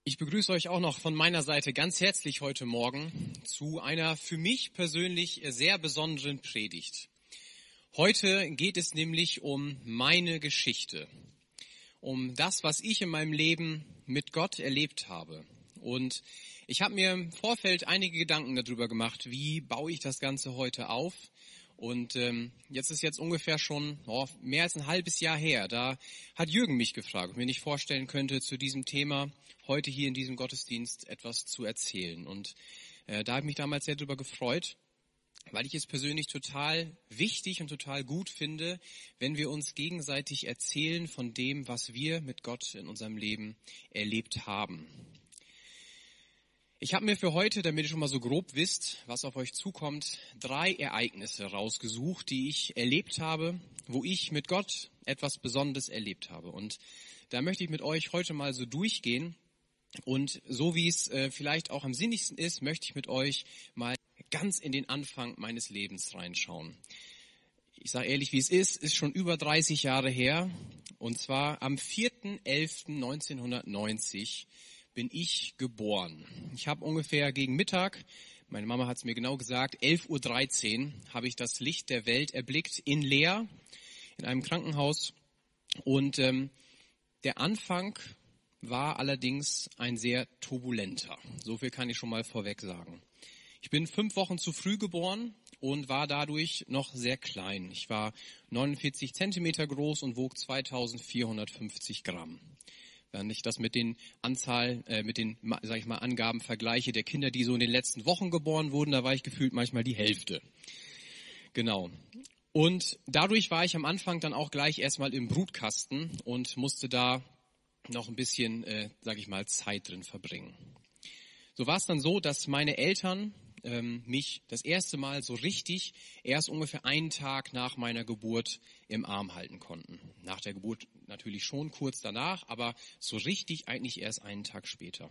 Ich begrüße euch auch noch von meiner Seite ganz herzlich heute Morgen zu einer für mich persönlich sehr besonderen Predigt. Heute geht es nämlich um meine Geschichte, um das, was ich in meinem Leben mit Gott erlebt habe. Und ich habe mir im Vorfeld einige Gedanken darüber gemacht, wie baue ich das Ganze heute auf. Und jetzt ist ungefähr schon mehr als ein halbes Jahr her. Da hat Jürgen mich gefragt, ob ich mir nicht vorstellen könnte, zu diesem Thema heute hier in diesem Gottesdienst etwas zu erzählen. Und da habe ich mich damals sehr darüber gefreut, weil ich es persönlich total wichtig und total gut finde, wenn wir uns gegenseitig erzählen von dem, was wir mit Gott in unserem Leben erlebt haben. Ich habe mir für heute, damit ihr schon mal so grob wisst, was auf euch zukommt, 3 Ereignisse rausgesucht, die ich erlebt habe, wo ich mit Gott etwas Besonderes erlebt habe. Und da möchte ich mit euch heute mal so durchgehen. Und so wie es vielleicht auch am sinnigsten ist, möchte ich mit euch mal ganz in den Anfang meines Lebens reinschauen. Ich sage ehrlich, wie es ist schon über 30 Jahre her. Und zwar am 4.11.1990 bin ich geboren. Ich habe ungefähr gegen Mittag, meine Mama hat es mir genau gesagt, 11.13 Uhr habe ich das Licht der Welt erblickt in Leer, in einem Krankenhaus. Und der Anfang war allerdings ein sehr turbulenter. So viel kann ich schon mal vorweg sagen. Ich bin 5 Wochen zu früh geboren und war dadurch noch sehr klein. Ich war 49 Zentimeter groß und wog 2450 Gramm. Wenn ich das mit den Angaben vergleiche der Kinder, die so in den letzten Wochen geboren wurden, da war ich gefühlt manchmal die Hälfte. Genau. Und dadurch war ich am Anfang dann auch gleich erstmal im Brutkasten und musste da noch ein bisschen, Zeit drin verbringen. So war es dann so, dass meine Eltern mich das erste Mal so richtig erst ungefähr einen Tag nach meiner Geburt im Arm halten konnten. Nach der Geburt natürlich schon kurz danach, aber so richtig eigentlich erst einen Tag später.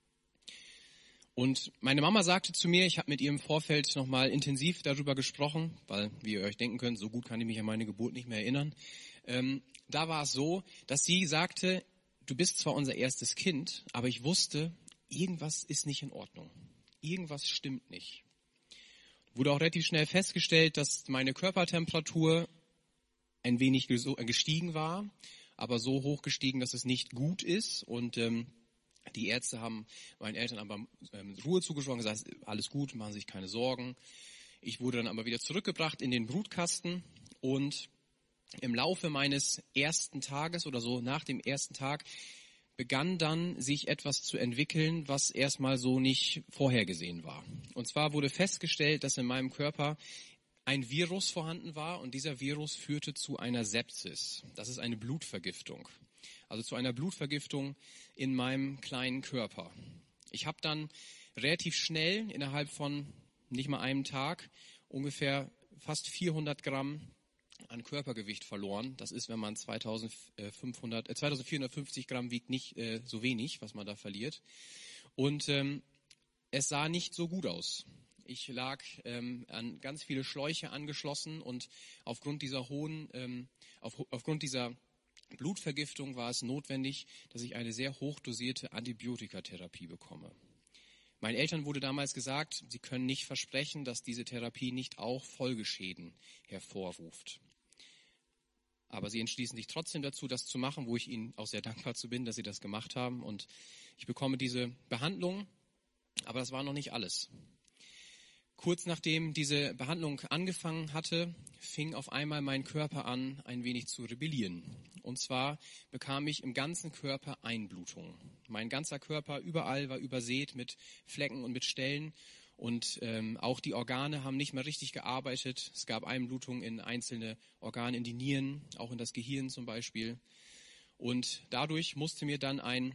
Und meine Mama sagte zu mir, ich habe mit ihr im Vorfeld nochmal intensiv darüber gesprochen, weil, wie ihr euch denken könnt, so gut kann ich mich an meine Geburt nicht mehr erinnern. Da war es so, dass sie sagte, du bist zwar unser erstes Kind, aber ich wusste, irgendwas ist nicht in Ordnung. Irgendwas stimmt nicht. Wurde auch relativ schnell festgestellt, dass meine Körpertemperatur ein wenig gestiegen war, aber so hoch gestiegen, dass es nicht gut ist. Und die Ärzte haben meinen Eltern aber Ruhe zugesprochen, gesagt, alles gut, machen Sie sich keine Sorgen. Ich wurde dann aber wieder zurückgebracht in den Brutkasten und im Laufe meines ersten Tages oder so nach dem ersten Tag begann dann sich etwas zu entwickeln, was erstmal so nicht vorhergesehen war. Und zwar wurde festgestellt, dass in meinem Körper ein Virus vorhanden war und dieser Virus führte zu einer Sepsis. Das ist eine Blutvergiftung. Also zu einer Blutvergiftung in meinem kleinen Körper. Ich habe dann relativ schnell innerhalb von nicht mal einem Tag ungefähr fast 400 Gramm an Körpergewicht verloren. Das ist, wenn man 2450 Gramm wiegt, nicht so wenig, was man da verliert. Und es sah nicht so gut aus. Ich lag an ganz viele Schläuche angeschlossen und aufgrund dieser aufgrund dieser Blutvergiftung war es notwendig, dass ich eine sehr hochdosierte Antibiotikatherapie bekomme. Meinen Eltern wurde damals gesagt, sie können nicht versprechen, dass diese Therapie nicht auch Folgeschäden hervorruft. Aber sie entschließen sich trotzdem dazu, das zu machen, wo ich ihnen auch sehr dankbar zu bin, dass sie das gemacht haben. Und ich bekomme diese Behandlung, aber das war noch nicht alles. Kurz nachdem diese Behandlung angefangen hatte, fing auf einmal mein Körper an, ein wenig zu rebellieren. Und zwar bekam ich im ganzen Körper Einblutungen. Mein ganzer Körper überall war übersät mit Flecken und mit Stellen. Und auch die Organe haben nicht mehr richtig gearbeitet. Es gab Einblutungen in einzelne Organe, in die Nieren, auch in das Gehirn zum Beispiel. Und dadurch musste mir dann ein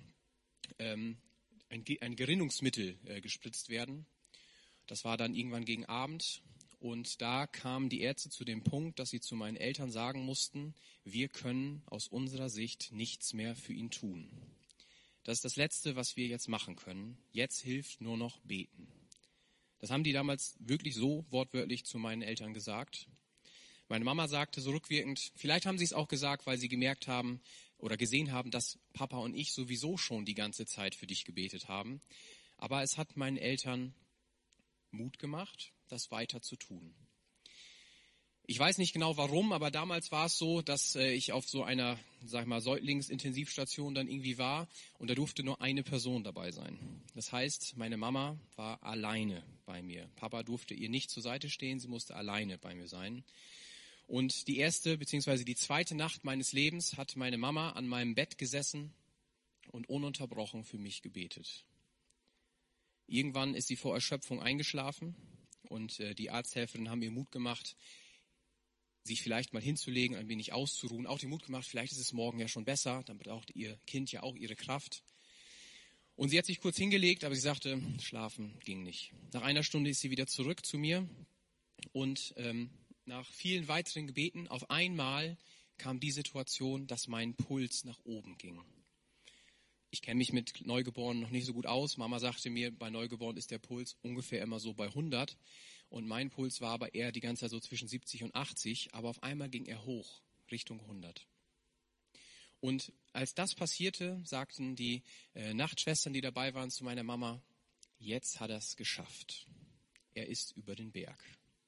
Gerinnungsmittel gespritzt werden. Das war dann irgendwann gegen Abend. Und da kamen die Ärzte zu dem Punkt, dass sie zu meinen Eltern sagen mussten, wir können aus unserer Sicht nichts mehr für ihn tun. Das ist das Letzte, was wir jetzt machen können. Jetzt hilft nur noch beten. Das haben die damals wirklich so wortwörtlich zu meinen Eltern gesagt. Meine Mama sagte so rückwirkend, vielleicht haben sie es auch gesagt, weil sie gemerkt haben oder gesehen haben, dass Papa und ich sowieso schon die ganze Zeit für dich gebetet haben. Aber es hat meinen Eltern Mut gemacht, das weiter zu tun. Ich weiß nicht genau warum, aber damals war es so, dass ich auf so einer, sag ich mal, Säuglingsintensivstation dann irgendwie war und da durfte nur eine Person dabei sein. Das heißt, meine Mama war alleine bei mir. Papa durfte ihr nicht zur Seite stehen, sie musste alleine bei mir sein. Und die erste bzw. die zweite Nacht meines Lebens hat meine Mama an meinem Bett gesessen und ununterbrochen für mich gebetet. Irgendwann ist sie vor Erschöpfung eingeschlafen und die Arzthelferinnen haben ihr Mut gemacht, sich vielleicht mal hinzulegen, ein wenig auszuruhen. Auch den Mut gemacht, vielleicht ist es morgen ja schon besser, dann braucht ihr Kind ja auch ihre Kraft. Und sie hat sich kurz hingelegt, aber sie sagte, schlafen ging nicht. Nach einer Stunde ist sie wieder zurück zu mir und nach vielen weiteren Gebeten auf einmal kam die Situation, dass mein Puls nach oben ging. Ich kenne mich mit Neugeborenen noch nicht so gut aus. Mama sagte mir, bei Neugeborenen ist der Puls ungefähr immer so bei 100. Und mein Puls war aber eher die ganze Zeit so zwischen 70 und 80. Aber auf einmal ging er hoch, Richtung 100. Und als das passierte, sagten die Nachtschwestern, die dabei waren, zu meiner Mama, jetzt hat er es geschafft. Er ist über den Berg.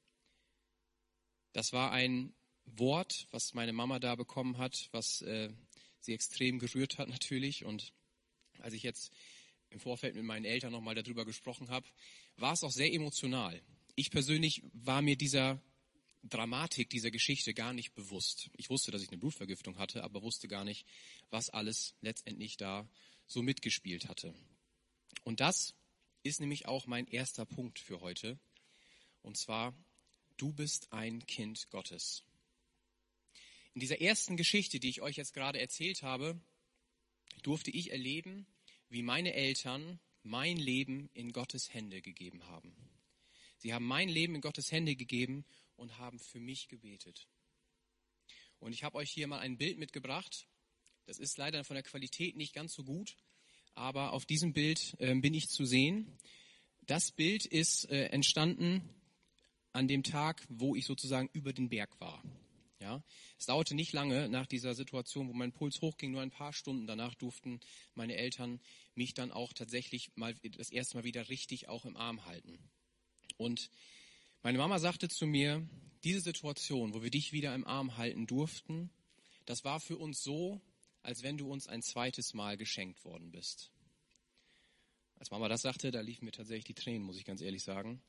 Das war ein Wort, was meine Mama da bekommen hat, was sie extrem gerührt hat natürlich. Und als ich jetzt im Vorfeld mit meinen Eltern nochmal darüber gesprochen habe, war es auch sehr emotional. Ich persönlich war mir dieser Dramatik dieser Geschichte gar nicht bewusst. Ich wusste, dass ich eine Blutvergiftung hatte, aber wusste gar nicht, was alles letztendlich da so mitgespielt hatte. Und das ist nämlich auch mein erster Punkt für heute. Und zwar, du bist ein Kind Gottes. In dieser ersten Geschichte, die ich euch jetzt gerade erzählt habe, durfte ich erleben, wie meine Eltern mein Leben in Gottes Hände gegeben haben. Sie haben mein Leben in Gottes Hände gegeben und haben für mich gebetet. Und ich habe euch hier mal ein Bild mitgebracht. Das ist leider von der Qualität nicht ganz so gut, aber auf diesem Bild bin ich zu sehen. Das Bild ist entstanden an dem Tag, wo ich sozusagen über den Berg war. Ja, es dauerte nicht lange nach dieser Situation, wo mein Puls hochging, nur ein paar Stunden danach durften meine Eltern mich dann auch tatsächlich mal das erste Mal wieder richtig auch im Arm halten. Und meine Mama sagte zu mir, diese Situation, wo wir dich wieder im Arm halten durften, das war für uns so, als wenn du uns ein zweites Mal geschenkt worden bist. Als Mama das sagte, da liefen mir tatsächlich die Tränen, muss ich ganz ehrlich sagen.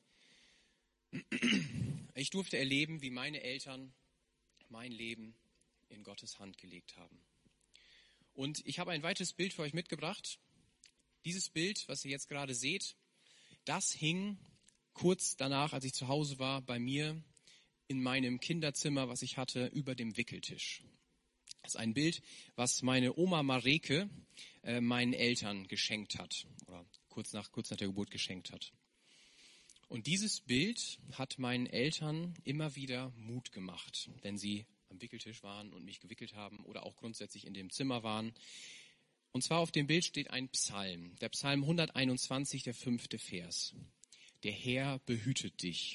Ich durfte erleben, wie meine Eltern mein Leben in Gottes Hand gelegt haben. Und ich habe ein weiteres Bild für euch mitgebracht. Dieses Bild, was ihr jetzt gerade seht, das hing kurz danach, als ich zu Hause war, bei mir in meinem Kinderzimmer, was ich hatte, über dem Wickeltisch. Das ist ein Bild, was meine Oma Mareke meinen Eltern geschenkt hat oder kurz nach der Geburt geschenkt hat. Und dieses Bild hat meinen Eltern immer wieder Mut gemacht, wenn sie am Wickeltisch waren und mich gewickelt haben oder auch grundsätzlich in dem Zimmer waren. Und zwar auf dem Bild steht ein Psalm, der Psalm 121, der 5. Vers. Der Herr behütet dich.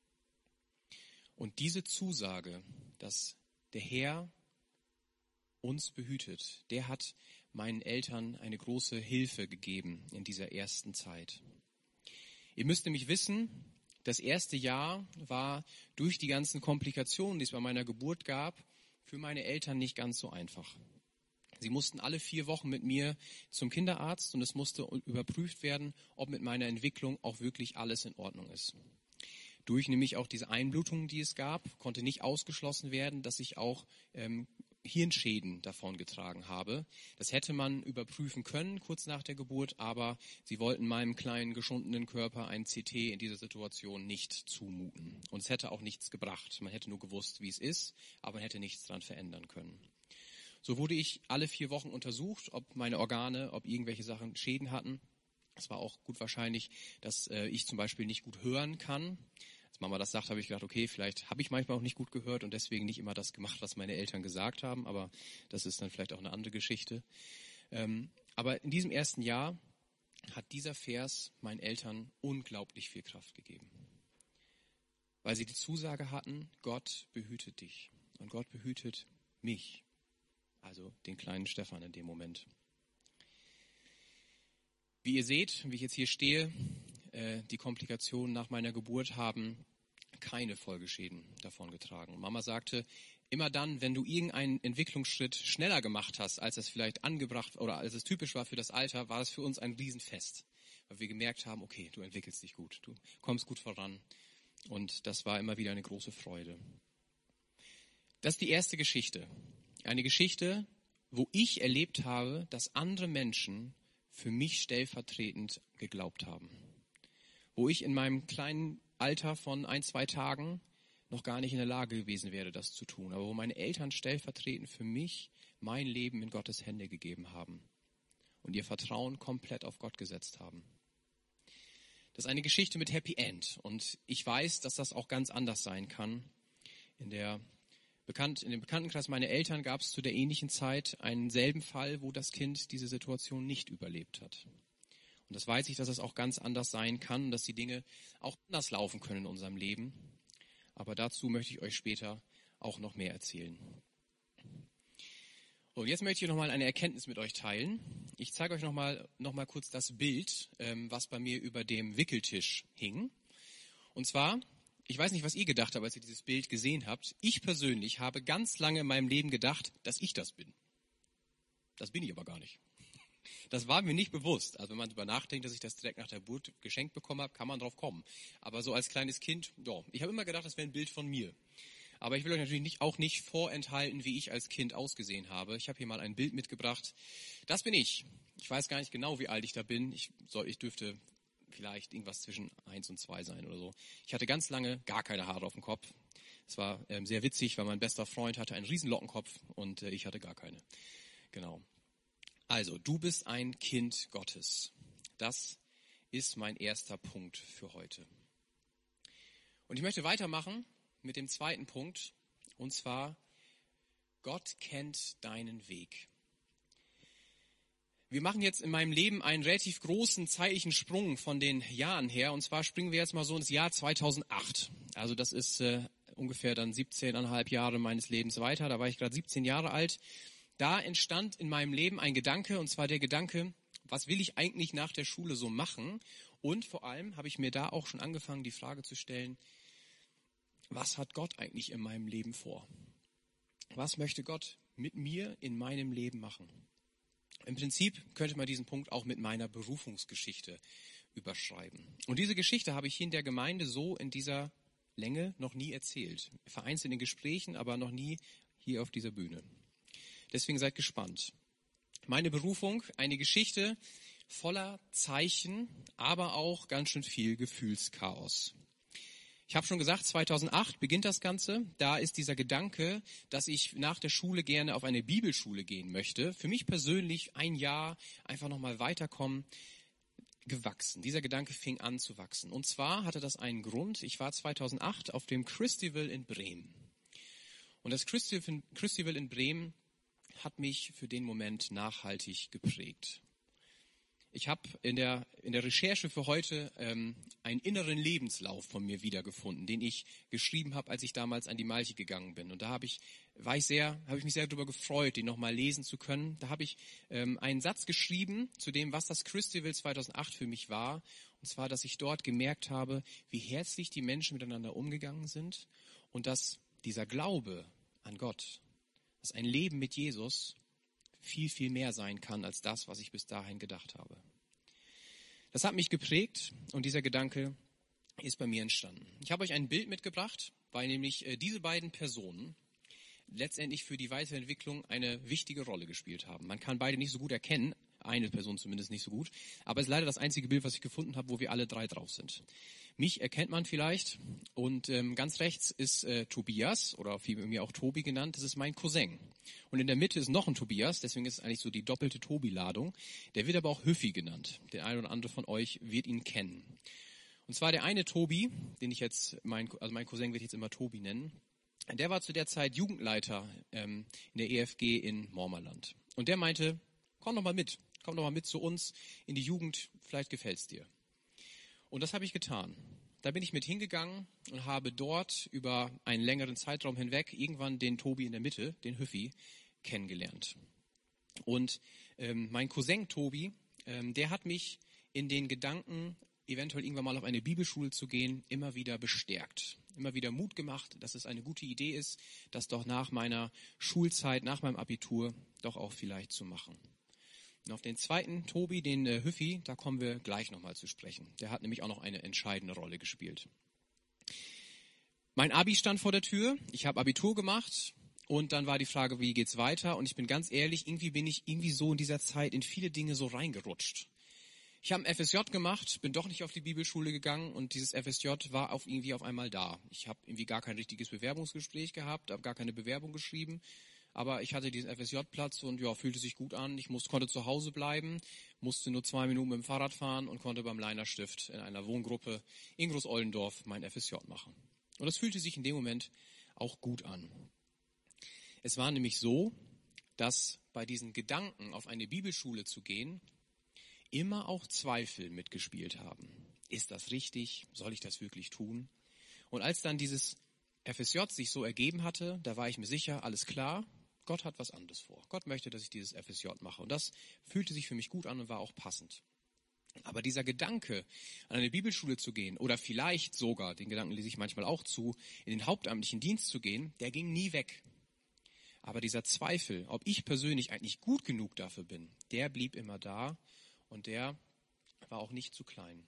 Und diese Zusage, dass der Herr uns behütet, der hat meinen Eltern eine große Hilfe gegeben in dieser ersten Zeit. Ihr müsst nämlich wissen, das erste Jahr war durch die ganzen Komplikationen, die es bei meiner Geburt gab, für meine Eltern nicht ganz so einfach. Sie mussten alle 4 Wochen mit mir zum Kinderarzt und es musste überprüft werden, ob mit meiner Entwicklung auch wirklich alles in Ordnung ist. Durch nämlich auch diese Einblutungen, die es gab, konnte nicht ausgeschlossen werden, dass ich auch Hirnschäden davongetragen habe. Das hätte man überprüfen können kurz nach der Geburt, aber sie wollten meinem kleinen, geschundenen Körper ein CT in dieser Situation nicht zumuten. Und es hätte auch nichts gebracht. Man hätte nur gewusst, wie es ist, aber man hätte nichts daran verändern können. So wurde ich alle 4 Wochen untersucht, ob meine Organe, ob irgendwelche Sachen Schäden hatten. Es war auch gut wahrscheinlich, dass ich zum Beispiel nicht gut hören kann. Als Mama das sagt, habe ich gedacht, okay, vielleicht habe ich manchmal auch nicht gut gehört und deswegen nicht immer das gemacht, was meine Eltern gesagt haben. Aber das ist dann vielleicht auch eine andere Geschichte. Aber in diesem ersten Jahr hat dieser Vers meinen Eltern unglaublich viel Kraft gegeben. weil sie die Zusage hatten, Gott behütet dich und Gott behütet mich, also den kleinen Stefan in dem Moment. Wie ihr seht, wie ich jetzt hier stehe, die Komplikationen nach meiner Geburt haben keine Folgeschäden davongetragen. Mama sagte, immer dann, wenn du irgendeinen Entwicklungsschritt schneller gemacht hast, als es vielleicht angebracht oder als es typisch war für das Alter, war es für uns ein Riesenfest, weil wir gemerkt haben, okay, du entwickelst dich gut, du kommst gut voran und das war immer wieder eine große Freude. Das ist die erste Geschichte. Eine Geschichte, wo ich erlebt habe, dass andere Menschen für mich stellvertretend geglaubt haben. Wo ich in meinem kleinen Alter von 1-2 Tagen noch gar nicht in der Lage gewesen wäre, das zu tun. Aber wo meine Eltern stellvertretend für mich mein Leben in Gottes Hände gegeben haben und ihr Vertrauen komplett auf Gott gesetzt haben. Das ist eine Geschichte mit Happy End. Und ich weiß, dass das auch ganz anders sein kann. In dem Bekanntenkreis meiner Eltern gab es zu der ähnlichen Zeit einen selben Fall, wo das Kind diese Situation nicht überlebt hat. Und das weiß ich, dass es auch ganz anders sein kann, dass die Dinge auch anders laufen können in unserem Leben. Aber dazu möchte ich euch später auch noch mehr erzählen. Und jetzt möchte ich nochmal eine Erkenntnis mit euch teilen. Ich zeige euch nochmal kurz das Bild, was bei mir über dem Wickeltisch hing. Und zwar, ich weiß nicht, was ihr gedacht habt, als ihr dieses Bild gesehen habt. Ich persönlich habe ganz lange in meinem Leben gedacht, dass ich das bin. Das bin ich aber gar nicht. Das war mir nicht bewusst. Also wenn man darüber nachdenkt, dass ich das direkt nach der Geburt geschenkt bekommen habe, kann man drauf kommen. Aber so als kleines Kind, ja, ich habe immer gedacht, das wäre ein Bild von mir. Aber ich will euch natürlich auch nicht vorenthalten, wie ich als Kind ausgesehen habe. Ich habe hier mal ein Bild mitgebracht. Das bin ich. Ich weiß gar nicht genau, wie alt ich da bin. Ich dürfte vielleicht irgendwas zwischen 1 und 2 sein oder so. Ich hatte ganz lange gar keine Haare auf dem Kopf. Es war sehr witzig, weil mein bester Freund hatte einen riesen Lockenkopf und ich hatte gar keine. Genau. Also, du bist ein Kind Gottes. Das ist mein erster Punkt für heute. Und ich möchte weitermachen mit dem zweiten Punkt, und zwar, Gott kennt deinen Weg. Wir machen jetzt in meinem Leben einen relativ großen zeitlichen Sprung von den Jahren her, und zwar springen wir jetzt mal so ins Jahr 2008. Also das ist ungefähr dann 17,5 Jahre meines Lebens weiter, da war ich gerade 17 Jahre alt. Da entstand in meinem Leben ein Gedanke, und zwar der Gedanke, was will ich eigentlich nach der Schule so machen? Und vor allem habe ich mir da auch schon angefangen, die Frage zu stellen, was hat Gott eigentlich in meinem Leben vor? Was möchte Gott mit mir in meinem Leben machen? Im Prinzip könnte man diesen Punkt auch mit meiner Berufungsgeschichte überschreiben. Und diese Geschichte habe ich hier in der Gemeinde so in dieser Länge noch nie erzählt. Vereinzelt in Gesprächen, aber noch nie hier auf dieser Bühne. Deswegen seid gespannt. Meine Berufung, eine Geschichte voller Zeichen, aber auch ganz schön viel Gefühlschaos. Ich habe schon gesagt, 2008 beginnt das Ganze. Da ist dieser Gedanke, dass ich nach der Schule gerne auf eine Bibelschule gehen möchte. Für mich persönlich ein Jahr einfach nochmal weiterkommen, gewachsen. Dieser Gedanke fing an zu wachsen. Und zwar hatte das einen Grund. Ich war 2008 auf dem Christival in Bremen. Und das Christival in Bremen hat mich für den Moment nachhaltig geprägt. Ich habe in der Recherche für heute einen inneren Lebenslauf von mir wiedergefunden, den ich geschrieben habe, als ich damals an die Malchi gegangen bin. Und da habe ich mich sehr darüber gefreut, den nochmal lesen zu können. Da habe ich einen Satz geschrieben zu dem, was das Christival 2008 für mich war. Und zwar, dass ich dort gemerkt habe, wie herzlich die Menschen miteinander umgegangen sind und dass dieser Glaube an Gott, dass ein Leben mit Jesus viel, viel mehr sein kann als das, was ich bis dahin gedacht habe. Das hat mich geprägt und dieser Gedanke ist bei mir entstanden. Ich habe euch ein Bild mitgebracht, weil nämlich diese beiden Personen letztendlich für die Weiterentwicklung eine wichtige Rolle gespielt haben. Man kann beide nicht so gut erkennen, eine Person zumindest nicht so gut, aber es ist leider das einzige Bild, was ich gefunden habe, wo wir alle drei drauf sind. Mich erkennt man vielleicht und ganz rechts ist Tobias oder wie mir auch Tobi genannt, das ist mein Cousin. Und in der Mitte ist noch ein Tobias, deswegen ist es eigentlich so die doppelte Tobi-Ladung. Der wird aber auch Hüffi genannt. Der eine oder andere von euch wird ihn kennen. Und zwar der eine Tobi, den ich jetzt, mein Cousin wird jetzt immer Tobi nennen, der war zu der Zeit Jugendleiter in der EFG in Mormerland. Und der meinte, komm doch mal mit zu uns in die Jugend, vielleicht gefällt's dir. Und das habe ich getan. da bin ich mit hingegangen und habe dort über einen längeren Zeitraum hinweg irgendwann den Tobi in der Mitte, den Hüffi, kennengelernt. Und mein Cousin Tobi, der hat mich in den Gedanken, eventuell irgendwann mal auf eine Bibelschule zu gehen, immer wieder bestärkt, immer wieder Mut gemacht, dass es eine gute Idee ist, das doch nach meiner Schulzeit, nach meinem Abitur doch auch vielleicht zu machen. Und auf den zweiten Tobi, den Hüffi, da kommen wir gleich nochmal zu sprechen. Der hat nämlich auch noch eine entscheidende Rolle gespielt. Mein Abi stand vor der Tür, ich habe Abitur gemacht und dann war die Frage, wie geht's weiter? Und ich bin ganz ehrlich, irgendwie bin ich so in dieser Zeit in viele Dinge so reingerutscht. Ich habe ein FSJ gemacht, bin doch nicht auf die Bibelschule gegangen und dieses FSJ war irgendwie auf einmal da. Ich habe irgendwie gar kein richtiges Bewerbungsgespräch gehabt, habe gar keine Bewerbung geschrieben, aber ich hatte diesen FSJ-Platz und ja, fühlte sich gut an. Ich konnte zu Hause bleiben, musste nur 2 Minuten mit dem Fahrrad fahren und konnte beim Leinerstift in einer Wohngruppe in Groß-Ollendorf mein FSJ machen. Und das fühlte sich in dem Moment auch gut an. Es war nämlich so, dass bei diesen Gedanken, auf eine Bibelschule zu gehen, immer auch Zweifel mitgespielt haben. Ist das richtig? Soll ich das wirklich tun? Und als dann dieses FSJ sich so ergeben hatte, da war ich mir sicher, alles klar, Gott hat was anderes vor. Gott möchte, dass ich dieses FSJ mache. Und das fühlte sich für mich gut an und war auch passend. Aber dieser Gedanke, an eine Bibelschule zu gehen oder vielleicht sogar, den Gedanken lese ich manchmal auch zu, in den hauptamtlichen Dienst zu gehen, der ging nie weg. Aber dieser Zweifel, ob ich persönlich eigentlich gut genug dafür bin, der blieb immer da. Und der war auch nicht zu klein.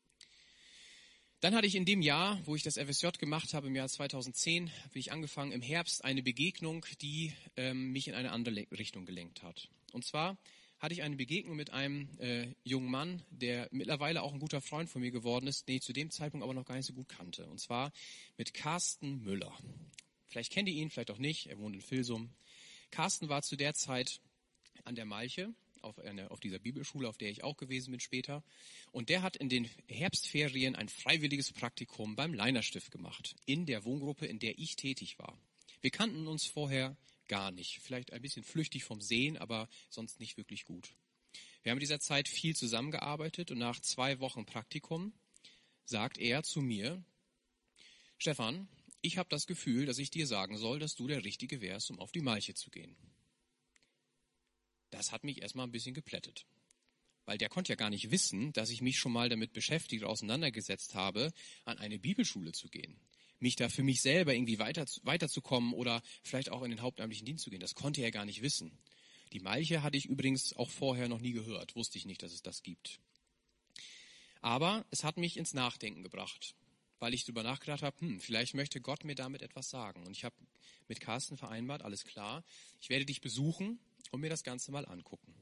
Dann hatte ich in dem Jahr, wo ich das FSJ gemacht habe, im Jahr 2010, bin ich angefangen, im Herbst eine Begegnung, die mich in eine andere Richtung gelenkt hat. Und zwar hatte ich eine Begegnung mit einem jungen Mann, der mittlerweile auch ein guter Freund von mir geworden ist, den ich zu dem Zeitpunkt aber noch gar nicht so gut kannte. Und zwar mit Carsten Müller. Vielleicht kennt ihr ihn, vielleicht auch nicht, er wohnt in Vilsum. Carsten war zu der Zeit an der Malche, auf dieser Bibelschule, auf der ich auch gewesen bin später. Und der hat in den Herbstferien ein freiwilliges Praktikum beim Leinerstift gemacht, in der Wohngruppe, in der ich tätig war. Wir kannten uns vorher gar nicht, vielleicht ein bisschen flüchtig vom Sehen, aber sonst nicht wirklich gut. Wir haben in dieser Zeit viel zusammengearbeitet und nach 2 Wochen Praktikum sagt er zu mir, Stefan, ich habe das Gefühl, dass ich dir sagen soll, dass du der Richtige wärst, um auf die Malche zu gehen. Das hat mich erstmal ein bisschen geplättet. Weil der konnte ja gar nicht wissen, dass ich mich schon mal damit beschäftigt, auseinandergesetzt habe, an eine Bibelschule zu gehen. Mich da für mich selber irgendwie weiterzukommen oder vielleicht auch in den hauptamtlichen Dienst zu gehen. Das konnte er gar nicht wissen. Die Malche hatte ich übrigens auch vorher noch nie gehört. Wusste ich nicht, dass es das gibt. Aber es hat mich ins Nachdenken gebracht, weil ich darüber nachgedacht habe, vielleicht möchte Gott mir damit etwas sagen. Und ich habe mit Carsten vereinbart, alles klar, ich werde dich besuchen und mir das Ganze mal angucken.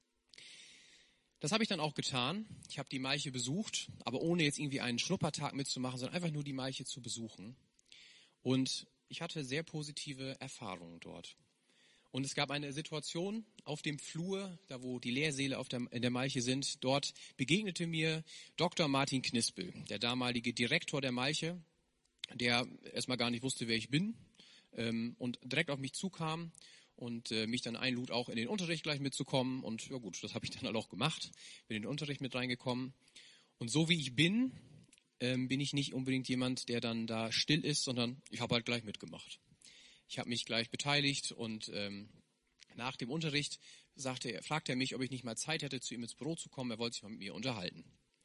Das habe ich dann auch getan. Ich habe die Malche besucht, aber ohne jetzt irgendwie einen Schnuppertag mitzumachen, sondern einfach nur die Malche zu besuchen. Und ich hatte sehr positive Erfahrungen dort. Und es gab eine Situation auf dem Flur, da wo die Lehrsäle in der Malche sind, dort begegnete mir Dr. Martin Knispel, der damalige Direktor der Malche, der erstmal gar nicht wusste, wer ich bin und direkt auf mich zukam und mich dann einlud, auch in den Unterricht gleich mitzukommen. Und ja gut, das habe ich dann halt auch gemacht, bin in den Unterricht mit reingekommen. Und so wie ich bin ich nicht unbedingt jemand, der dann da still ist, sondern ich habe halt gleich mitgemacht. Ich habe mich gleich beteiligt und nach dem Unterricht fragte er mich, ob ich nicht mal Zeit hätte, zu ihm ins Büro zu kommen. Er wollte sich mal mit mir unterhalten.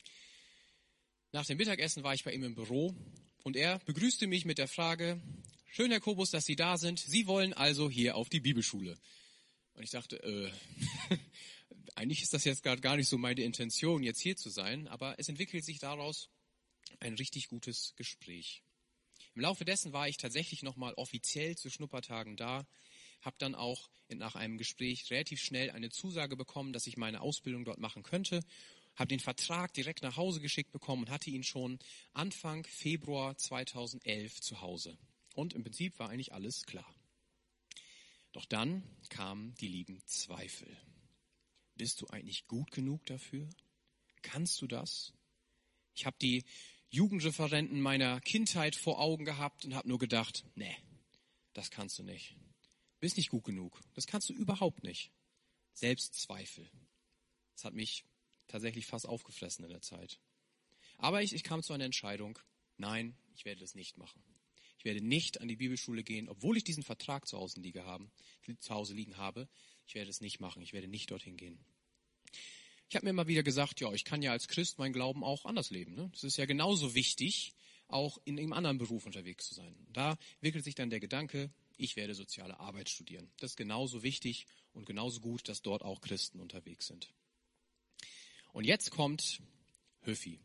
Nach dem Mittagessen war ich bei ihm im Büro und er begrüßte mich mit der Frage, schön, Herr Kobus, dass Sie da sind. Sie wollen also hier auf die Bibelschule. Und ich dachte, eigentlich ist das jetzt gerade gar nicht so meine Intention, jetzt hier zu sein, aber es entwickelt sich daraus ein richtig gutes Gespräch. Im Laufe dessen war ich tatsächlich nochmal offiziell zu Schnuppertagen da, habe dann auch nach einem Gespräch relativ schnell eine Zusage bekommen, dass ich meine Ausbildung dort machen könnte, habe den Vertrag direkt nach Hause geschickt bekommen und hatte ihn schon Anfang Februar 2011 zu Hause. Und im Prinzip war eigentlich alles klar. Doch dann kamen die lieben Zweifel. Bist du eigentlich gut genug dafür? Kannst du das? Ich habe die Jugendreferenten meiner Kindheit vor Augen gehabt und habe nur gedacht, nee, das kannst du nicht. Bist nicht gut genug. Das kannst du überhaupt nicht. Selbstzweifel. Das hat mich tatsächlich fast aufgefressen in der Zeit. Aber ich kam zu einer Entscheidung, Nein, ich werde das nicht machen. Ich werde nicht an die Bibelschule gehen, obwohl ich diesen Vertrag zu Hause liegen habe. Ich werde es nicht machen. Ich werde nicht dorthin gehen. Ich habe mir immer wieder gesagt, ja, ich kann ja als Christ meinen Glauben auch anders leben. Ne? Es ist ja genauso wichtig, auch in einem anderen Beruf unterwegs zu sein. Da wickelt sich dann der Gedanke, ich werde soziale Arbeit studieren. Das ist genauso wichtig und genauso gut, dass dort auch Christen unterwegs sind. Und jetzt kommt Höffi.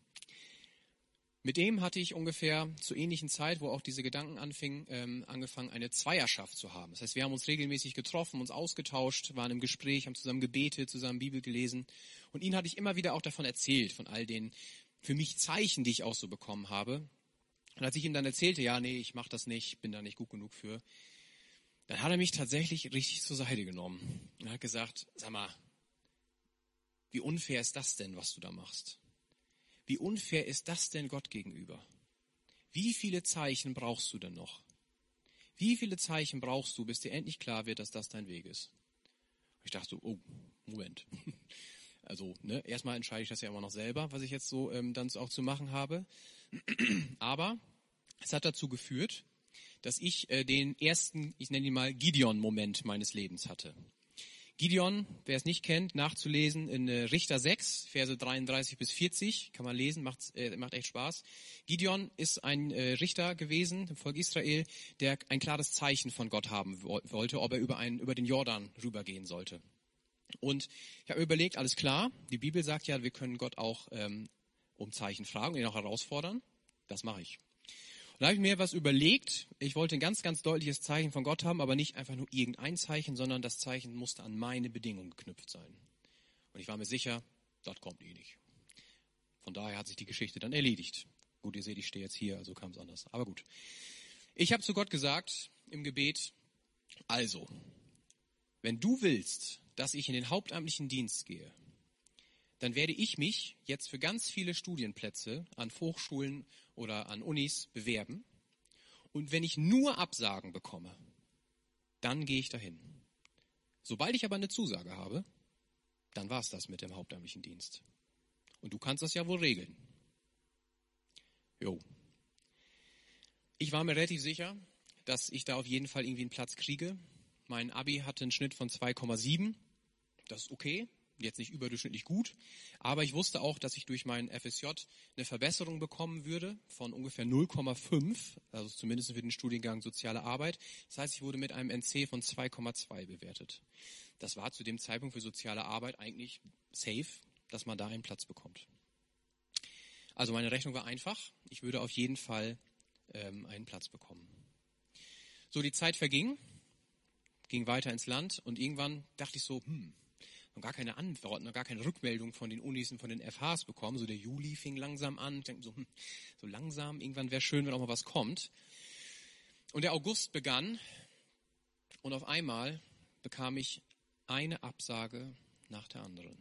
Mit dem hatte ich ungefähr zur ähnlichen Zeit, wo auch diese Gedanken angefangen, eine Zweierschaft zu haben. Das heißt, wir haben uns regelmäßig getroffen, uns ausgetauscht, waren im Gespräch, haben zusammen gebetet, zusammen Bibel gelesen. Und ihn hatte ich immer wieder auch davon erzählt, von all den für mich Zeichen, die ich auch so bekommen habe. Und als ich ihm dann erzählte, ja, nee, ich mache das nicht, bin da nicht gut genug für, dann hat er mich tatsächlich richtig zur Seite genommen und hat gesagt, sag mal, wie unfair ist das denn, was du da machst? Wie unfair ist das denn Gott gegenüber? Wie viele Zeichen brauchst du denn noch? Wie viele Zeichen brauchst du, bis dir endlich klar wird, dass das dein Weg ist? Ich dachte so, oh, Moment. Also, erstmal entscheide ich das ja immer noch selber, was ich jetzt so dann auch zu machen habe. Aber es hat dazu geführt, dass ich den ersten, ich nenne ihn mal Gideon-Moment meines Lebens hatte. Gideon, wer es nicht kennt, nachzulesen in Richter 6, Verse 33 bis 40, kann man lesen, macht echt Spaß. Gideon ist ein Richter gewesen im Volk Israel, der ein klares Zeichen von Gott haben wollte, ob er über den Jordan rübergehen sollte. Und ich habe mir überlegt, alles klar, die Bibel sagt ja, wir können Gott auch um Zeichen fragen und ihn auch herausfordern. Das mache ich. Da habe ich mir was überlegt. Ich wollte ein ganz, ganz deutliches Zeichen von Gott haben, aber nicht einfach nur irgendein Zeichen, sondern das Zeichen musste an meine Bedingungen geknüpft sein. Und ich war mir sicher, das kommt nicht. Von daher hat sich die Geschichte dann erledigt. Gut, ihr seht, ich stehe jetzt hier, also kam es anders. Aber gut. Ich habe zu Gott gesagt im Gebet, also, wenn du willst, dass ich in den hauptamtlichen Dienst gehe, dann werde ich mich jetzt für ganz viele Studienplätze an Hochschulen oder an Unis bewerben. Und wenn ich nur Absagen bekomme, dann gehe ich dahin. Sobald ich aber eine Zusage habe, dann war es das mit dem hauptamtlichen Dienst. Und du kannst das ja wohl regeln. Jo. Ich war mir relativ sicher, dass ich da auf jeden Fall irgendwie einen Platz kriege. Mein Abi hatte einen Schnitt von 2,7. Das ist okay. Jetzt nicht überdurchschnittlich gut, aber ich wusste auch, dass ich durch meinen FSJ eine Verbesserung bekommen würde von ungefähr 0,5, also zumindest für den Studiengang Soziale Arbeit. Das heißt, ich wurde mit einem NC von 2,2 bewertet. Das war zu dem Zeitpunkt für Soziale Arbeit eigentlich safe, dass man da einen Platz bekommt. Also meine Rechnung war einfach, ich würde auf jeden Fall einen Platz bekommen. So, die Zeit verging, ging weiter ins Land und irgendwann dachte ich so, noch gar keine Antworten, noch gar keine Rückmeldung von den Unis und von den FHs bekommen. So der Juli fing langsam an. Ich denke so langsam, irgendwann wäre schön, wenn auch mal was kommt. Und der August begann und auf einmal bekam ich eine Absage nach der anderen.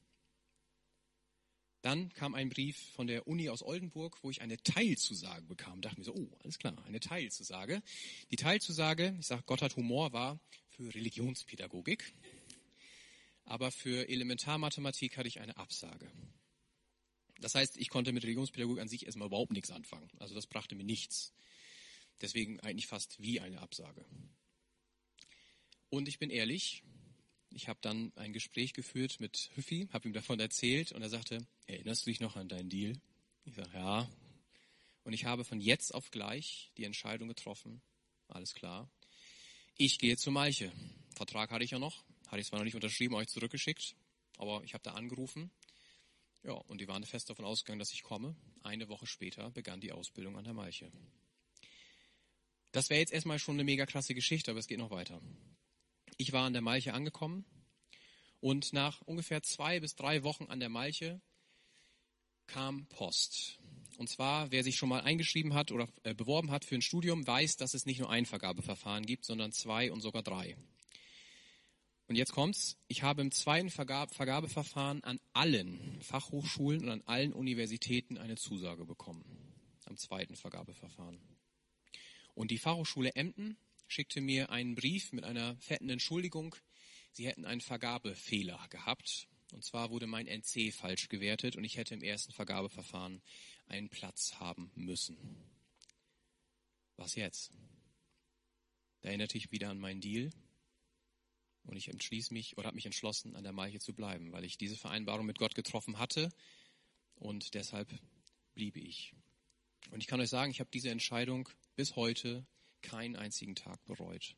Dann kam ein Brief von der Uni aus Oldenburg, wo ich eine Teilzusage bekam. Da dachte ich mir so, oh, alles klar, eine Teilzusage. Die Teilzusage, ich sage, Gott hat Humor, war für Religionspädagogik. Aber für Elementarmathematik hatte ich eine Absage. Das heißt, ich konnte mit Religionspädagogik an sich erstmal überhaupt nichts anfangen. Also das brachte mir nichts. Deswegen eigentlich fast wie eine Absage. Und ich bin ehrlich, ich habe dann ein Gespräch geführt mit Hüffi, habe ihm davon erzählt und er sagte, erinnerst du dich noch an deinen Deal? Ich sage, ja. Und ich habe von jetzt auf gleich die Entscheidung getroffen, alles klar, ich gehe zur Malche. Vertrag hatte ich ja noch. Hatte ich zwar noch nicht unterschrieben, euch zurückgeschickt, aber ich habe da angerufen. Ja, und die waren fest davon ausgegangen, dass ich komme. Eine Woche später begann die Ausbildung an der Malche. Das wäre jetzt erstmal schon eine mega krasse Geschichte, aber es geht noch weiter. Ich war an der Malche angekommen und nach ungefähr 2 bis 3 Wochen an der Malche kam Post. Und zwar, wer sich schon mal eingeschrieben hat oder beworben hat für ein Studium, weiß, dass es nicht nur ein Vergabeverfahren gibt, sondern 2 und sogar 3. Und jetzt kommt's, ich habe im zweiten Vergabeverfahren an allen Fachhochschulen und an allen Universitäten eine Zusage bekommen. Am zweiten Vergabeverfahren. Und die Fachhochschule Emden schickte mir einen Brief mit einer fetten Entschuldigung. Sie hätten einen Vergabefehler gehabt Und zwar wurde mein NC falsch gewertet und ich hätte im ersten Vergabeverfahren einen Platz haben müssen. Was jetzt? Da erinnerte ich wieder an meinen Deal und ich entschließe mich oder habe mich entschlossen, an der Maike zu bleiben, weil ich diese Vereinbarung mit Gott getroffen hatte und deshalb bliebe ich. Und ich kann euch sagen, ich habe diese Entscheidung bis heute keinen einzigen Tag bereut.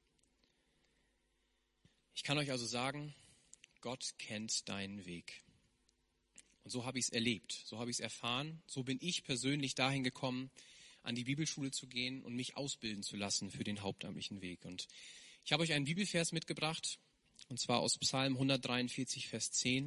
Ich kann euch also sagen, Gott kennt deinen Weg. Und so habe ich es erlebt, so habe ich es erfahren, so bin ich persönlich dahin gekommen, an die Bibelschule zu gehen und mich ausbilden zu lassen für den hauptamtlichen Weg. Und ich habe euch einen Bibelvers mitgebracht, und zwar aus Psalm 143, Vers 10.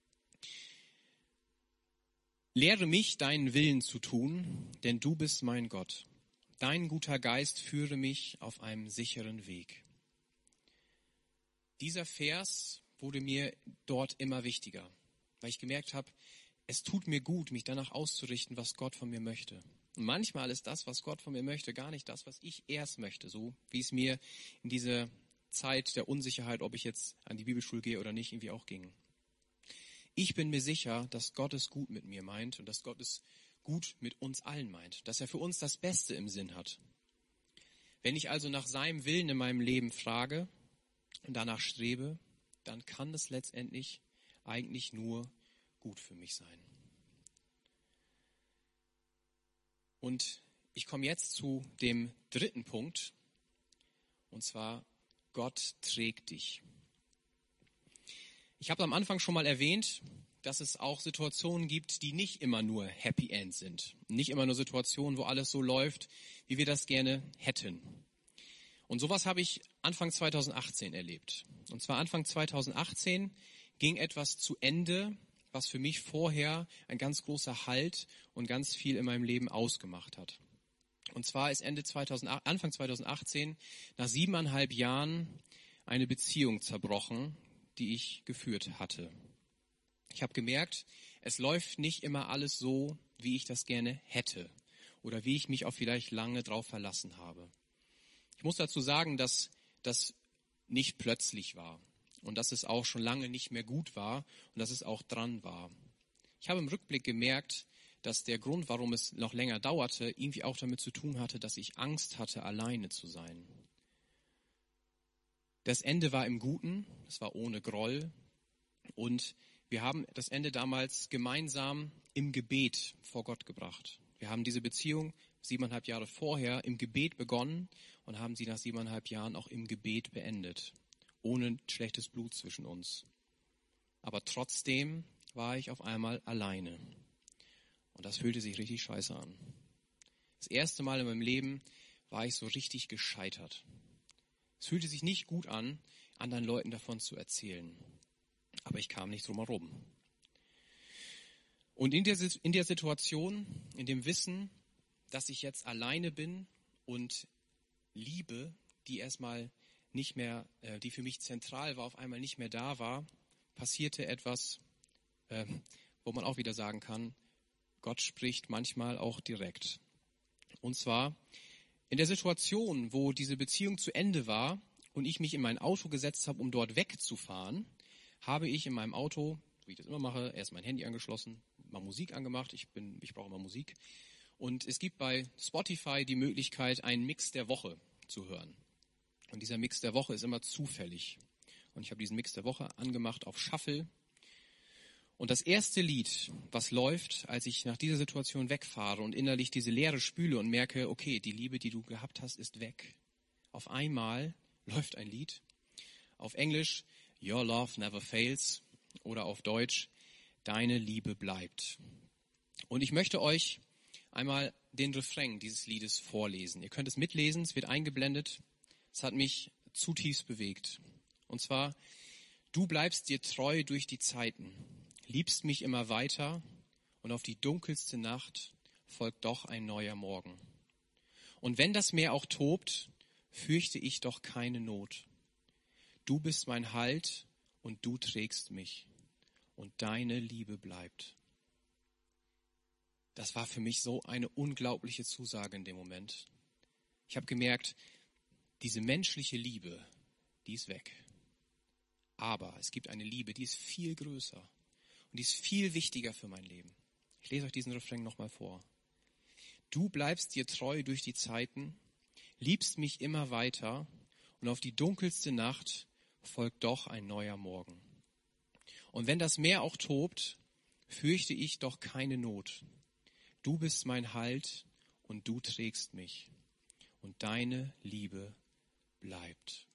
Lehre mich, deinen Willen zu tun, denn du bist mein Gott. Dein guter Geist führe mich auf einem sicheren Weg. Dieser Vers wurde mir dort immer wichtiger, weil ich gemerkt habe, es tut mir gut, mich danach auszurichten, was Gott von mir möchte. Und manchmal ist das, was Gott von mir möchte, gar nicht das, was ich erst möchte, so wie es mir in dieser Zeit der Unsicherheit, ob ich jetzt an die Bibelschule gehe oder nicht, irgendwie auch ging. Ich bin mir sicher, dass Gott es gut mit mir meint und dass Gott es gut mit uns allen meint, dass er für uns das Beste im Sinn hat. Wenn ich also nach seinem Willen in meinem Leben frage und danach strebe, dann kann es letztendlich eigentlich nur gut für mich sein. Und ich komme jetzt zu dem dritten Punkt, und zwar Gott trägt dich. Ich habe am Anfang schon mal erwähnt, dass es auch Situationen gibt, die nicht immer nur Happy End sind. Nicht immer nur Situationen, wo alles so läuft, wie wir das gerne hätten. Und sowas habe ich Anfang 2018 erlebt. Und zwar Anfang 2018 ging etwas zu Ende, was für mich vorher ein ganz großer Halt und ganz viel in meinem Leben ausgemacht hat. Und zwar ist Anfang 2018 nach 7,5 Jahren eine Beziehung zerbrochen, die ich geführt hatte. Ich habe gemerkt, es läuft nicht immer alles so, wie ich das gerne hätte oder wie ich mich auch vielleicht lange drauf verlassen habe. Ich muss dazu sagen, dass das nicht plötzlich war und dass es auch schon lange nicht mehr gut war und dass es auch dran war. Ich habe im Rückblick gemerkt, dass der Grund, warum es noch länger dauerte, irgendwie auch damit zu tun hatte, dass ich Angst hatte, alleine zu sein. Das Ende war im Guten, es war ohne Groll und wir haben das Ende damals gemeinsam im Gebet vor Gott gebracht. Wir haben diese Beziehung 7,5 Jahre vorher im Gebet begonnen und haben sie nach 7,5 Jahren auch im Gebet beendet, ohne schlechtes Blut zwischen uns. Aber trotzdem war ich auf einmal alleine und das fühlte sich richtig scheiße an. Das erste Mal in meinem Leben war ich so richtig gescheitert. Es fühlte sich nicht gut an, anderen Leuten davon zu erzählen. Aber ich kam nicht drum herum. Und in der Situation, in dem Wissen, dass ich jetzt alleine bin und Liebe, die erstmal nicht mehr, die für mich zentral war, auf einmal nicht mehr da war, passierte etwas, wo man auch wieder sagen kann, Gott spricht manchmal auch direkt. Und zwar in der Situation, wo diese Beziehung zu Ende war und ich mich in mein Auto gesetzt habe, um dort wegzufahren, habe ich in meinem Auto, wie ich das immer mache, erst mein Handy angeschlossen, mal Musik angemacht. Ich brauche immer Musik. Und es gibt bei Spotify die Möglichkeit, einen Mix der Woche zu hören. Und dieser Mix der Woche ist immer zufällig. Und ich habe diesen Mix der Woche angemacht auf Shuffle. Und das erste Lied, was läuft, als ich nach dieser Situation wegfahre und innerlich diese Leere spüle und merke, okay, die Liebe, die du gehabt hast, ist weg. Auf einmal läuft ein Lied auf Englisch, Your Love Never Fails, oder auf Deutsch, Deine Liebe bleibt. Und ich möchte euch einmal den Refrain dieses Liedes vorlesen. Ihr könnt es mitlesen, es wird eingeblendet. Es hat mich zutiefst bewegt. Und zwar, du bleibst dir treu durch die Zeiten, liebst mich immer weiter und auf die dunkelste Nacht folgt doch ein neuer Morgen. Und wenn das Meer auch tobt, fürchte ich doch keine Not. Du bist mein Halt und du trägst mich und deine Liebe bleibt. Das war für mich so eine unglaubliche Zusage in dem Moment. Ich habe gemerkt, diese menschliche Liebe, die ist weg. Aber es gibt eine Liebe, die ist viel größer und die ist viel wichtiger für mein Leben. Ich lese euch diesen Refrain nochmal vor. Du bleibst dir treu durch die Zeiten, liebst mich immer weiter und auf die dunkelste Nacht folgt doch ein neuer Morgen. Und wenn das Meer auch tobt, fürchte ich doch keine Not. Du bist mein Halt und du trägst mich und deine Liebe bleibt.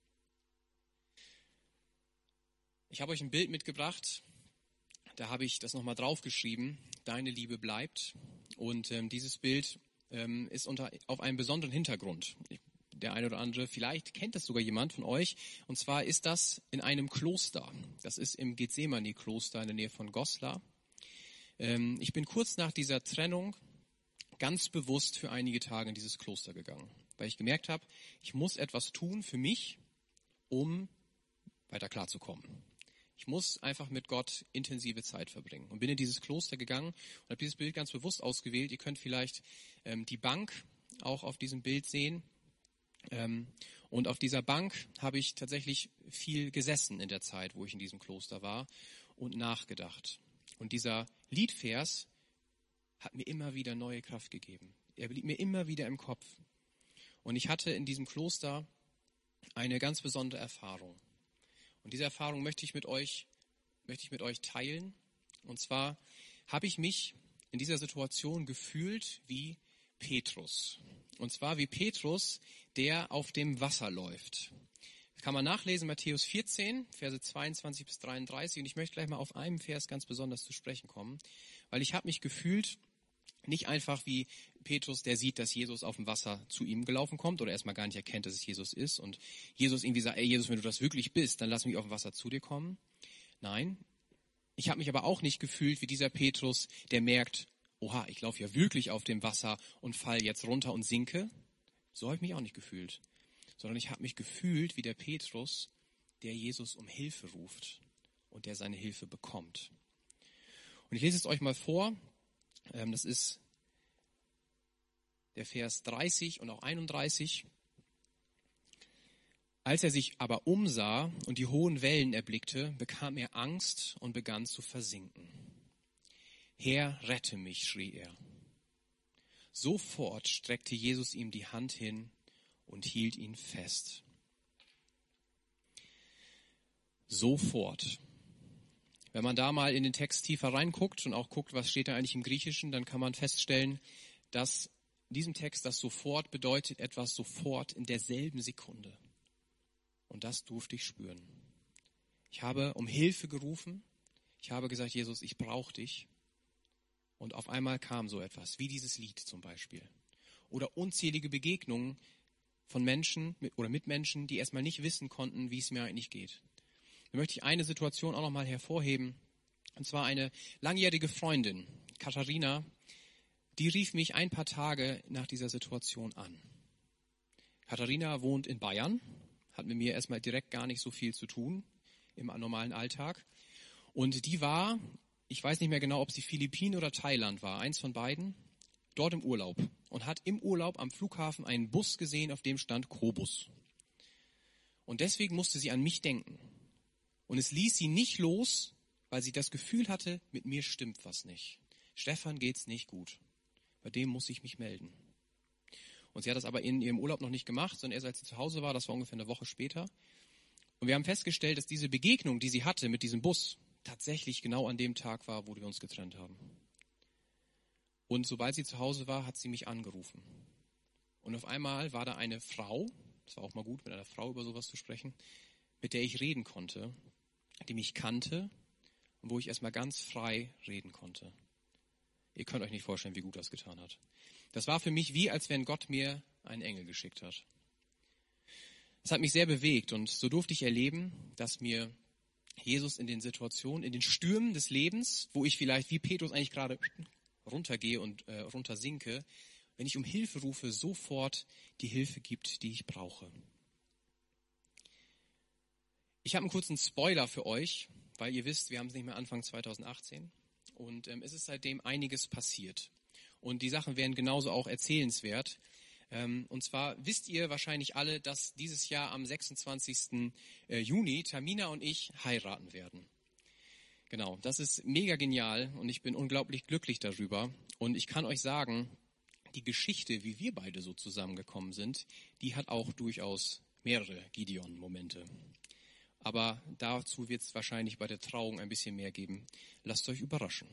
Ich habe euch ein Bild mitgebracht, da habe ich das nochmal draufgeschrieben, deine Liebe bleibt. Und dieses Bild ist auf einem besonderen Hintergrund. Der eine oder andere, vielleicht kennt das sogar jemand von euch. Und zwar ist das in einem Kloster. Das ist im Gethsemane-Kloster in der Nähe von Goslar. Ich bin kurz nach dieser Trennung ganz bewusst für einige Tage in dieses Kloster gegangen, weil ich gemerkt habe, ich muss etwas tun für mich, um weiter klarzukommen. Ich muss einfach mit Gott intensive Zeit verbringen und bin in dieses Kloster gegangen und habe dieses Bild ganz bewusst ausgewählt. Ihr könnt vielleicht die Bank auch auf diesem Bild sehen. Und auf dieser Bank habe ich tatsächlich viel gesessen in der Zeit, wo ich in diesem Kloster war und nachgedacht. Und dieser Liedvers hat mir immer wieder neue Kraft gegeben. Er blieb mir immer wieder im Kopf. Und ich hatte in diesem Kloster eine ganz besondere Erfahrung. Und diese Erfahrung möchte ich mit euch teilen. Und zwar habe ich mich in dieser Situation gefühlt wie Petrus. Und zwar wie Petrus, der auf dem Wasser läuft. Das kann man nachlesen, Matthäus 14, Verse 22 bis 33. Und ich möchte gleich mal auf einen Vers ganz besonders zu sprechen kommen, weil ich habe mich gefühlt, nicht einfach wie Petrus, der sieht, dass Jesus auf dem Wasser zu ihm gelaufen kommt oder erstmal gar nicht erkennt, dass es Jesus ist und Jesus irgendwie sagt, ey Jesus, wenn du das wirklich bist, dann lass mich auf dem Wasser zu dir kommen. Nein, ich habe mich aber auch nicht gefühlt wie dieser Petrus, der merkt, oha, ich laufe ja wirklich auf dem Wasser und fall jetzt runter und sinke. So habe ich mich auch nicht gefühlt, sondern ich habe mich gefühlt wie der Petrus, der Jesus um Hilfe ruft und der seine Hilfe bekommt. Und ich lese es euch mal vor. Das ist der Vers 30 und auch 31. Als er sich aber umsah und die hohen Wellen erblickte, bekam er Angst und begann zu versinken. Herr, rette mich, schrie er. Sofort streckte Jesus ihm die Hand hin und hielt ihn fest. Sofort. Wenn man da mal in den Text tiefer reinguckt und auch guckt, was steht da eigentlich im Griechischen, dann kann man feststellen, dass in diesem Text das sofort bedeutet etwas sofort in derselben Sekunde. Und das durfte ich spüren. Ich habe um Hilfe gerufen. Ich habe gesagt, Jesus, ich brauche dich. Und auf einmal kam so etwas, wie dieses Lied zum Beispiel. Oder unzählige Begegnungen von Menschen mit Menschen, die erstmal nicht wissen konnten, wie es mir eigentlich geht. Da möchte ich eine Situation auch nochmal hervorheben. Und zwar eine langjährige Freundin, Katharina, die rief mich ein paar Tage nach dieser Situation an. Katharina wohnt in Bayern, hat mit mir erstmal direkt gar nicht so viel zu tun im normalen Alltag. Und die war, ich weiß nicht mehr genau, ob sie Philippinen oder Thailand war, eins von beiden, dort im Urlaub. Und hat im Urlaub am Flughafen einen Bus gesehen, auf dem stand Kobus. Und deswegen musste sie an mich denken. Und es ließ sie nicht los, weil sie das Gefühl hatte, mit mir stimmt was nicht. Stefan geht's nicht gut. Bei dem muss ich mich melden. Und sie hat das aber in ihrem Urlaub noch nicht gemacht, sondern erst als sie zu Hause war, das war ungefähr eine Woche später. Und wir haben festgestellt, dass diese Begegnung, die sie hatte mit diesem Bus, tatsächlich genau an dem Tag war, wo wir uns getrennt haben. Und sobald sie zu Hause war, hat sie mich angerufen. Und auf einmal war da eine Frau, es war auch mal gut, mit einer Frau über sowas zu sprechen, mit der ich reden konnte, die mich kannte und wo ich erstmal ganz frei reden konnte. Ihr könnt euch nicht vorstellen, wie gut das getan hat. Das war für mich wie, als wenn Gott mir einen Engel geschickt hat. Das hat mich sehr bewegt und so durfte ich erleben, dass mir Jesus in den Situationen, in den Stürmen des Lebens, wo ich vielleicht wie Petrus eigentlich gerade runtergehe und runtersinke, wenn ich um Hilfe rufe, sofort die Hilfe gibt, die ich brauche. Ich habe einen kurzen Spoiler für euch, weil ihr wisst, wir haben es nicht mehr Anfang 2018 und es ist seitdem einiges passiert. Und die Sachen wären genauso auch erzählenswert. Und zwar wisst ihr wahrscheinlich alle, dass dieses Jahr am 26. Juni Tamina und ich heiraten werden. Genau, das ist mega genial und ich bin unglaublich glücklich darüber. Und ich kann euch sagen, die Geschichte, wie wir beide so zusammengekommen sind, die hat auch durchaus mehrere Gideon-Momente. Aber dazu wird es wahrscheinlich bei der Trauung ein bisschen mehr geben. Lasst euch überraschen.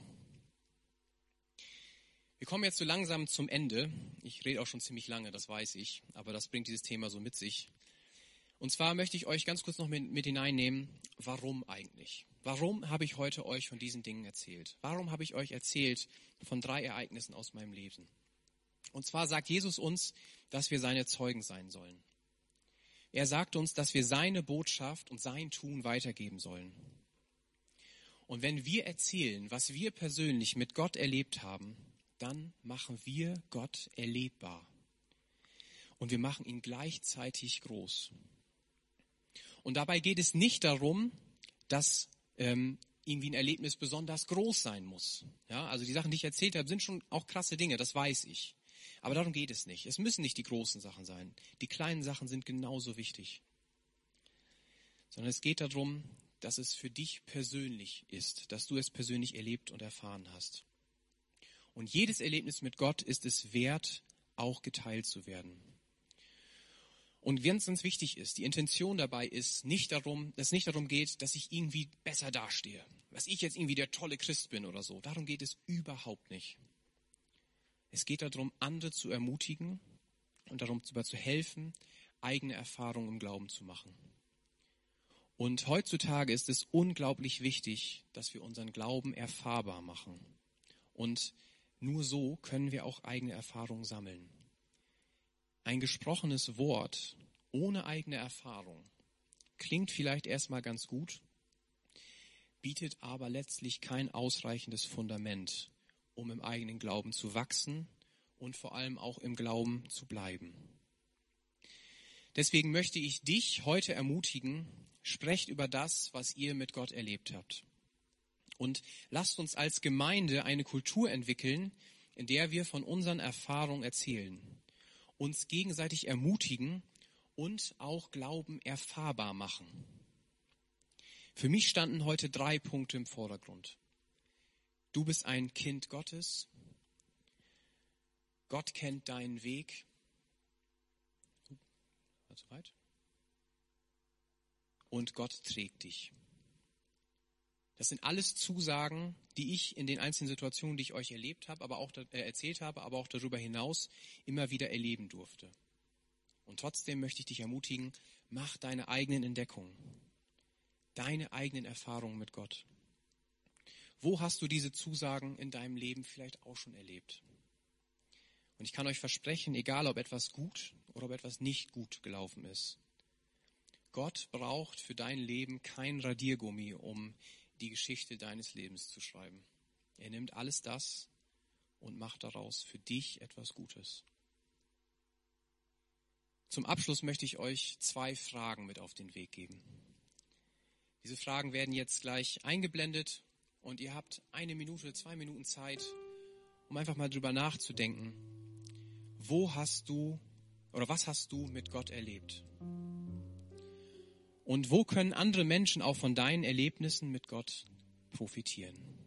Wir kommen jetzt so langsam zum Ende. Ich rede auch schon ziemlich lange, das weiß ich, aber das bringt dieses Thema so mit sich. Und zwar möchte ich euch ganz kurz noch mit hineinnehmen, warum eigentlich? Warum habe ich heute euch von diesen Dingen erzählt? Warum habe ich euch erzählt von 3 Ereignissen aus meinem Leben? Und zwar sagt Jesus uns, dass wir seine Zeugen sein sollen. Er sagt uns, dass wir seine Botschaft und sein Tun weitergeben sollen. Und wenn wir erzählen, was wir persönlich mit Gott erlebt haben, dann machen wir Gott erlebbar. Und wir machen ihn gleichzeitig groß. Und dabei geht es nicht darum, dass irgendwie ein Erlebnis besonders groß sein muss. Ja, also die Sachen, die ich erzählt habe, sind schon auch krasse Dinge, das weiß ich. Aber darum geht es nicht. Es müssen nicht die großen Sachen sein. Die kleinen Sachen sind genauso wichtig. Sondern es geht darum, dass es für dich persönlich ist, dass du es persönlich erlebt und erfahren hast. Und jedes Erlebnis mit Gott ist es wert, auch geteilt zu werden. Und wenn es uns wichtig ist, die Intention dabei ist, dass es nicht darum geht, dass ich irgendwie besser dastehe, dass ich jetzt irgendwie der tolle Christ bin oder so. Darum geht es überhaupt nicht. Es geht darum, andere zu ermutigen und darum zu helfen, eigene Erfahrungen im Glauben zu machen. Und heutzutage ist es unglaublich wichtig, dass wir unseren Glauben erfahrbar machen. Und nur so können wir auch eigene Erfahrungen sammeln. Ein gesprochenes Wort ohne eigene Erfahrung klingt vielleicht erstmal ganz gut, bietet aber letztlich kein ausreichendes Fundament, um im eigenen Glauben zu wachsen und vor allem auch im Glauben zu bleiben. Deswegen möchte ich dich heute ermutigen, sprecht über das, was ihr mit Gott erlebt habt. Und lasst uns als Gemeinde eine Kultur entwickeln, in der wir von unseren Erfahrungen erzählen, uns gegenseitig ermutigen und auch Glauben erfahrbar machen. Für mich standen heute 3 Punkte im Vordergrund. Du bist ein Kind Gottes. Gott kennt deinen Weg. Und Gott trägt dich. Das sind alles Zusagen, die ich in den einzelnen Situationen, die ich euch erzählt habe, aber auch darüber hinaus immer wieder erleben durfte. Und trotzdem möchte ich dich ermutigen, mach deine eigenen Entdeckungen, deine eigenen Erfahrungen mit Gott. Wo hast du diese Zusagen in deinem Leben vielleicht auch schon erlebt? Und ich kann euch versprechen, egal ob etwas gut oder ob etwas nicht gut gelaufen ist, Gott braucht für dein Leben kein Radiergummi, um die Geschichte deines Lebens zu schreiben. Er nimmt alles das und macht daraus für dich etwas Gutes. Zum Abschluss möchte ich euch 2 Fragen mit auf den Weg geben. Diese Fragen werden jetzt gleich eingeblendet und ihr habt 1 Minute, 2 Minuten Zeit, um einfach mal drüber nachzudenken. Was hast du mit Gott erlebt? Und wo können andere Menschen auch von deinen Erlebnissen mit Gott profitieren?